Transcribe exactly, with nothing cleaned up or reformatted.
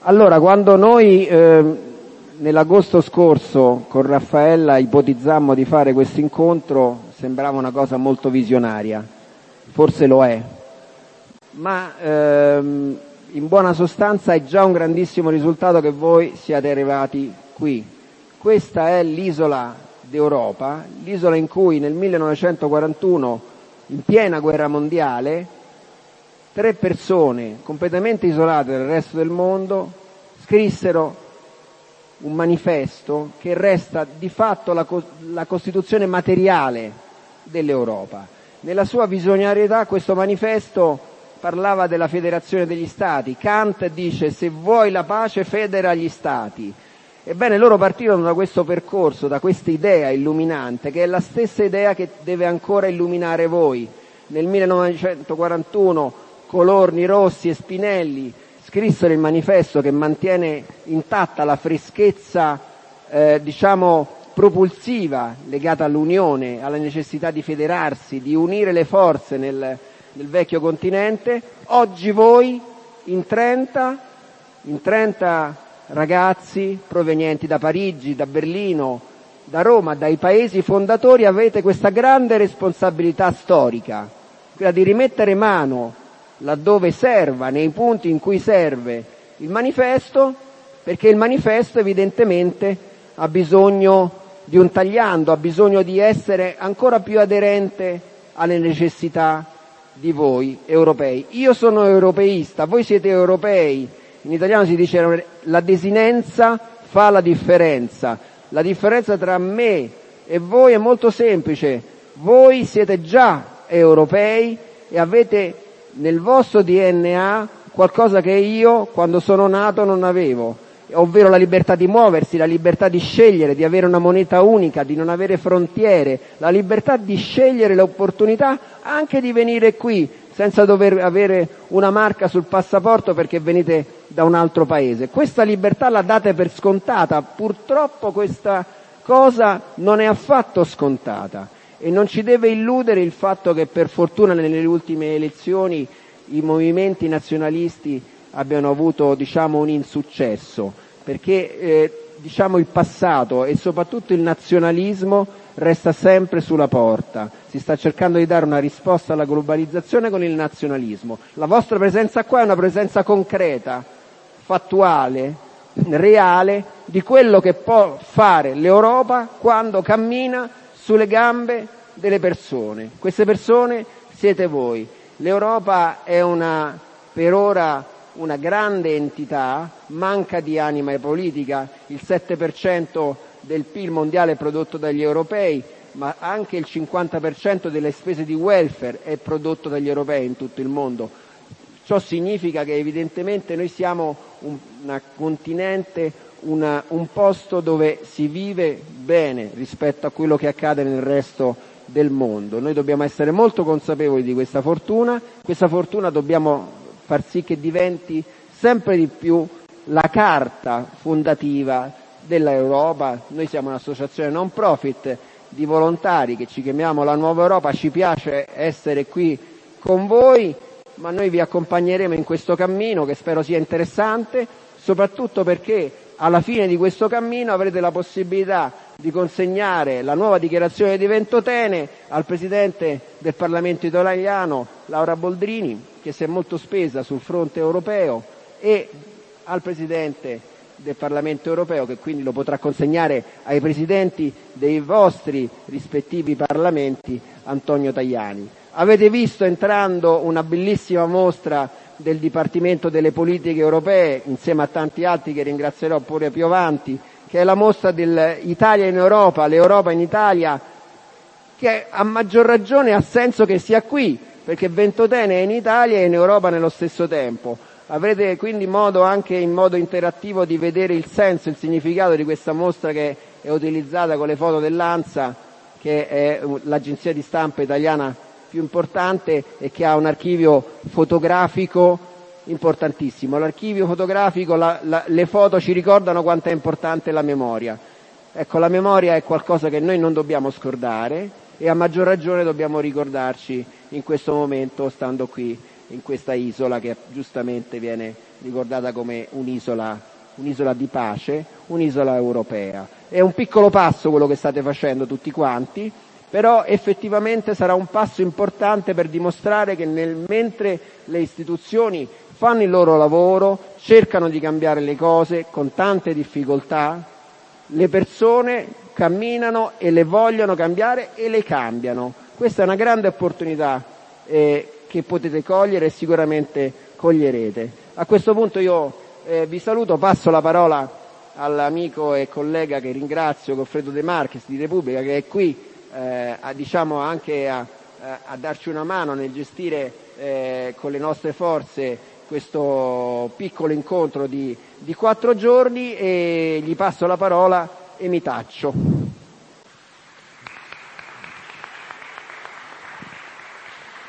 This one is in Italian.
Allora, quando noi eh, nell'agosto scorso con Raffaella ipotizzammo di fare questo incontro, sembrava una cosa molto visionaria, forse lo è, ma ehm, in buona sostanza è già un grandissimo risultato che voi siate arrivati qui. Questa è l'isola d'Europa, l'isola in cui nel millenovecentoquarantuno, in piena guerra mondiale, tre persone completamente isolate dal resto del mondo scrissero un manifesto che resta di fatto la, la Costituzione materiale dell'Europa. Nella sua visionarietà questo manifesto parlava della federazione degli Stati. Kant dice: se vuoi la pace, federa gli Stati. Ebbene, loro partirono da questo percorso, da questa idea illuminante, che è la stessa idea che deve ancora illuminare voi. Nel millenovecentoquarantuno Colorni, Rossi e Spinelli scrissero il manifesto che mantiene intatta la freschezza, eh, diciamo, propulsiva legata all'unione, alla necessità di federarsi, di unire le forze nel, nel vecchio continente. Oggi voi, in trenta, in trenta ragazzi provenienti da Parigi, da Berlino, da Roma, dai paesi fondatori, avete questa grande responsabilità storica, quella di rimettere mano laddove serva, nei punti in cui serve il manifesto, perché il manifesto evidentemente ha bisogno di un tagliando, ha bisogno di essere ancora più aderente alle necessità di voi europei. Io sono europeista, voi siete europei, in italiano si dice la desinenza fa la differenza. La differenza tra me e voi è molto semplice: voi siete già europei e avete nel vostro D N A qualcosa che io quando sono nato non avevo, ovvero la libertà di muoversi, la libertà di scegliere, di avere una moneta unica, di non avere frontiere, la libertà di scegliere l'opportunità anche di venire qui senza dover avere una marca sul passaporto perché venite da un altro paese. Questa libertà la date per scontata, purtroppo questa cosa non è affatto scontata. E non ci deve illudere il fatto che per fortuna nelle ultime elezioni i movimenti nazionalisti abbiano avuto, diciamo, un insuccesso, perché eh, diciamo il passato e soprattutto il nazionalismo resta sempre sulla porta. Si sta cercando di dare una risposta alla globalizzazione con il nazionalismo. La vostra presenza qua è una presenza concreta, fattuale, reale, di quello che può fare l'Europa quando cammina sulle gambe delle persone. Queste persone siete voi. L'Europa è una, per ora, una grande entità, manca di anima politica, il sette per cento del P I L mondiale è prodotto dagli europei, ma anche il cinquanta per cento delle spese di welfare è prodotto dagli europei in tutto il mondo. Ciò significa che evidentemente noi siamo un, un continente, una, un posto dove si vive bene rispetto a quello che accade nel resto del mondo. Noi dobbiamo essere molto consapevoli di questa fortuna, questa fortuna dobbiamo far sì che diventi sempre di più la carta fondativa dell'Europa. Noi siamo un'associazione non profit di volontari che ci chiamiamo la Nuova Europa, ci piace essere qui con voi, ma noi vi accompagneremo in questo cammino che spero sia interessante, soprattutto perché alla fine di questo cammino avrete la possibilità di consegnare la nuova dichiarazione di Ventotene al Presidente del Parlamento italiano, Laura Boldrini, che si è molto spesa sul fronte europeo, e al Presidente del Parlamento europeo, che quindi lo potrà consegnare ai Presidenti dei vostri rispettivi Parlamenti, Antonio Tajani. Avete visto entrando una bellissima mostra del Dipartimento delle Politiche Europee, insieme a tanti altri che ringrazierò pure più avanti, che è la mostra dell'Italia in Europa, l'Europa in Italia, che a maggior ragione ha senso che sia qui, perché Ventotene è in Italia e in Europa nello stesso tempo. Avrete quindi modo anche in modo interattivo di vedere il senso, il significato di questa mostra che è utilizzata con le foto dell'ANSA, che è l'agenzia di stampa italiana più importante e che ha un archivio fotografico importantissimo. L'archivio fotografico, la, la, le foto ci ricordano quanto è importante la memoria. Ecco, la memoria è qualcosa che noi non dobbiamo scordare e a maggior ragione dobbiamo ricordarci in questo momento stando qui in questa isola che giustamente viene ricordata come un'isola, un'isola di pace, un'isola europea. È un piccolo passo quello che state facendo tutti quanti, però effettivamente sarà un passo importante per dimostrare che nel, mentre le istituzioni fanno il loro lavoro, cercano di cambiare le cose con tante difficoltà, le persone camminano e le vogliono cambiare e le cambiano. Questa è una grande opportunità eh, che potete cogliere e sicuramente coglierete. A questo punto io eh, vi saluto, passo la parola all'amico e collega che ringrazio, Goffredo De Marchis di Repubblica, che è qui eh, a, diciamo anche a, a darci una mano nel gestire eh, con le nostre forze questo piccolo incontro di, di quattro giorni, e gli passo la parola e mi taccio.